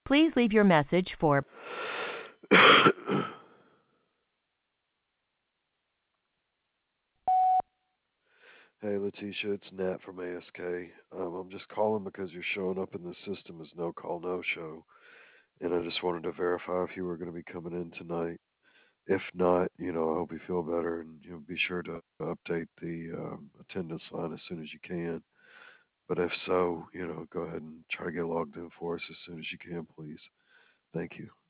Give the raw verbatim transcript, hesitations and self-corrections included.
Please leave your message for Hey, Letitia, it's Nat from A S K. Um, I'm just calling because you're showing up in the system as no call, no show, and I just wanted to verify if you were going to be coming in tonight. If not, you know, I hope you feel better, and you know, be sure to update the um, attendance line as soon as you can. But if so, you know, go ahead and try to get logged in for us as soon as you can, please. Thank you.